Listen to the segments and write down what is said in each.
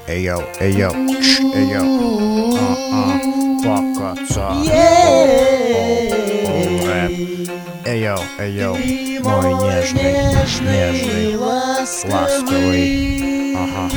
Эйо, эйо, эйо, покаца, рэп. Эйо, эйо, мой нежный, ласковый. Ага,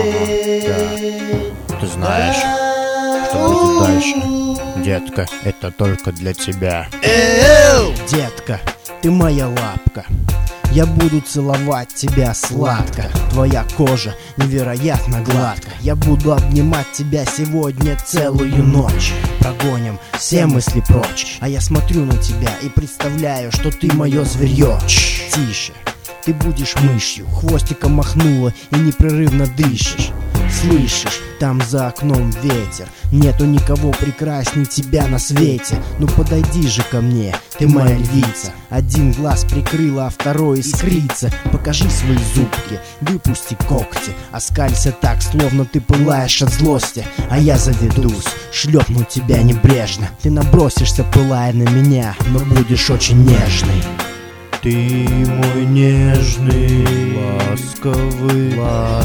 да. Ты знаешь, что будет дальше? Детка, это только для тебя. Детка, ты моя лапка. Я буду целовать тебя сладко. Твоя кожа невероятно гладко. Я буду обнимать тебя сегодня целую ночь. Прогоним все мысли прочь. А я смотрю на тебя и представляю, что ты мое зверье. Тише, ты будешь мышью. Хвостиком махнула и непрерывно дышишь. Слышишь, там за окном ветер. Нету никого прекрасней тебя на свете. Ну подойди же ко мне, ты моя львица. Один глаз прикрыла, а второй искрится. Покажи свои зубки, выпусти когти. Оскалься так, словно ты пылаешь от злости. А я заведусь, шлепну тебя небрежно. Ты набросишься, пылая на меня, но будешь очень нежный. Ты мой нежный, ласковый,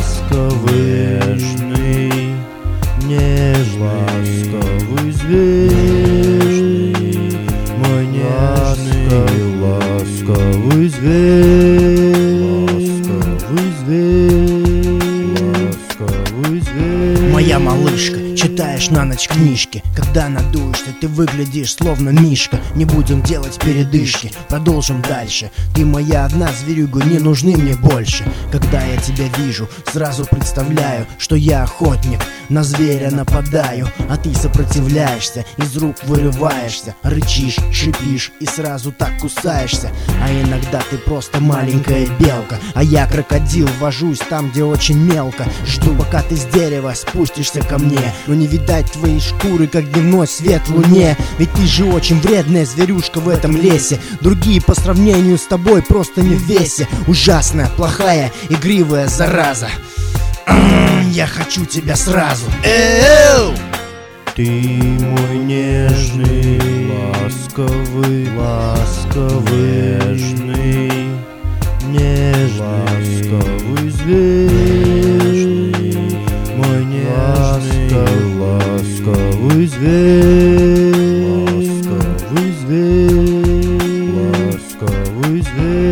нежный, ласковый зверь, мой нежный, ласковый зверь. Моя малышка, читаешь на ночь книжки. Когда надуешься, ты выглядишь словно мишка. Не будем делать передышки, продолжим дальше. Ты моя одна зверюга, не нужны мне больше. Когда я тебя вижу, сразу представляю, что я охотник, на зверя нападаю. А ты сопротивляешься, из рук вырываешься. Рычишь, шипишь и сразу так кусаешься. А иногда ты просто маленькая белка, а я крокодил, вожусь там, где очень мелко. Жду, пока ты с дерева спустишься ко мне. Но не видать твоей шкуры, как дневной свет в луне. Ведь ты же очень вредная зверюшка в этом лесе. Другие по сравнению с тобой просто не в весе. Ужасная, плохая, игривая зараза. Я хочу тебя сразу. Ты мой нежный, ласковый, нежный, ласковый зверь, мой нежный, ласковый зверь, ласковый зверь.